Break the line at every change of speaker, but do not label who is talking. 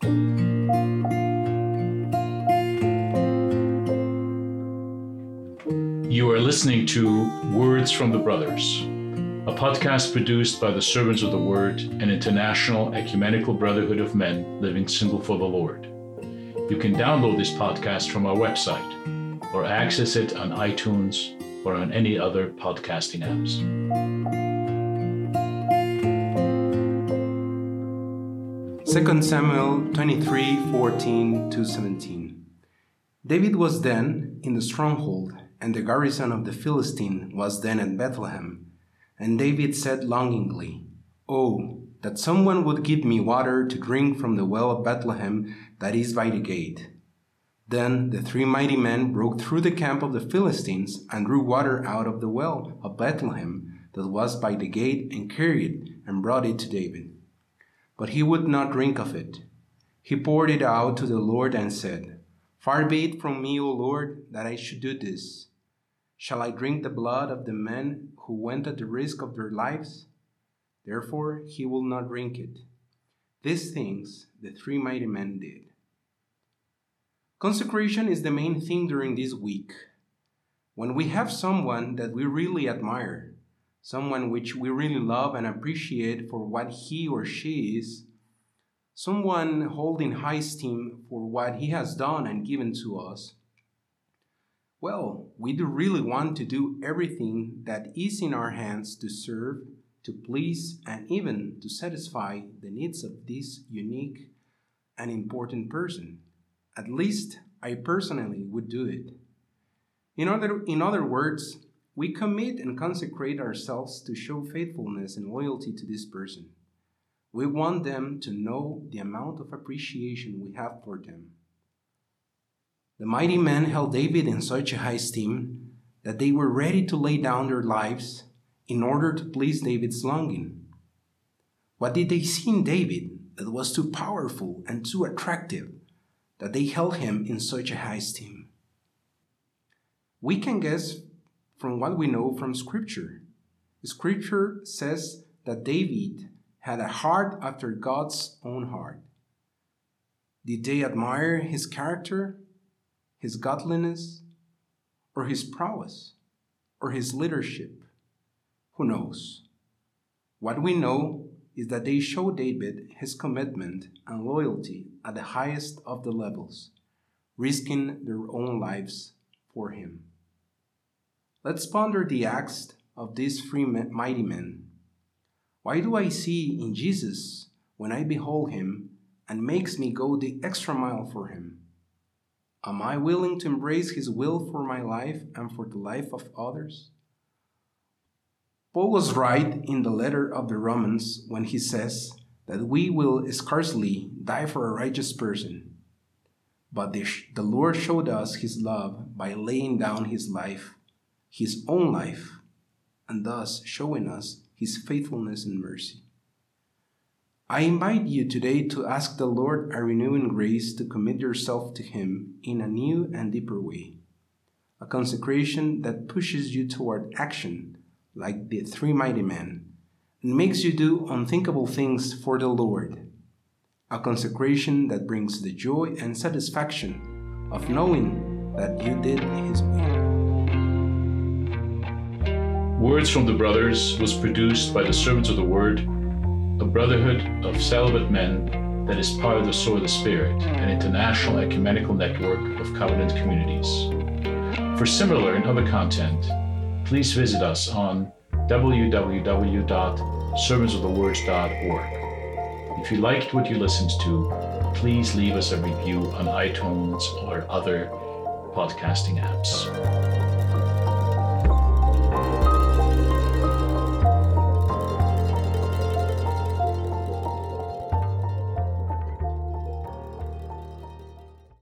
You are listening to Words from the Brothers, a podcast produced by the Servants of the Word, an international ecumenical brotherhood of men living single for the Lord. You can download this podcast from our website or access it on iTunes or on any other podcasting apps.
2 Samuel 23:14-17. David was then in the stronghold, and the garrison of the Philistine was then at Bethlehem. And David said longingly, "Oh, that someone would give me water to drink from the well of Bethlehem that is by the gate." Then the three mighty men broke through the camp of the Philistines and drew water out of the well of Bethlehem that was by the gate and carried it and brought it to David. But he would not drink of it. He poured it out to the Lord and said, "Far be it from me, O Lord, that I should do this. Shall I drink the blood of the men who went at the risk of their lives?" Therefore he will not drink it. These things the three mighty men did. Consecration is the main thing during this week. When we have someone that we really admire, someone which we really love and appreciate for what he or she is, someone holding high esteem for what he has done and given to us, well, we do really want to do everything that is in our hands to serve, to please, and even to satisfy the needs of this unique and important person. At least I personally would do it. In other words, we commit and consecrate ourselves to show faithfulness and loyalty to this person. We want them to know the amount of appreciation we have for them. The mighty men held David in such a high esteem that they were ready to lay down their lives in order to please David's longing. What did they see in David that was too powerful and too attractive that they held him in such a high esteem? We can guess from what we know from Scripture. Scripture says that David had a heart after God's own heart. Did they admire his character, his godliness, or his prowess, or his leadership? Who knows? What we know is that they showed David his commitment and loyalty at the highest of the levels, risking their own lives for him. Let's ponder the acts of these three mighty men. Why do I see in Jesus when I behold him and makes me go the extra mile for him? Am I willing to embrace his will for my life and for the life of others? Paul was right in the letter of the Romans when he says that we will scarcely die for a righteous person, but the Lord showed us his love by laying down his life, his own life, and thus showing us his faithfulness and mercy. I invite you today to ask the Lord a renewing grace to commit yourself to him in a new and deeper way, a consecration that pushes you toward action like the three mighty men, and makes you do unthinkable things for the Lord, a consecration that brings the joy and satisfaction of knowing that you did his will.
Words from the Brothers was produced by the Servants of the Word, a brotherhood of celibate men that is part of the Sword of the Spirit, an international ecumenical network of covenant communities. For similar and other content, please visit us on www.servantsofthewords.org. If you liked what you listened to, please leave us a review on iTunes or other podcasting apps.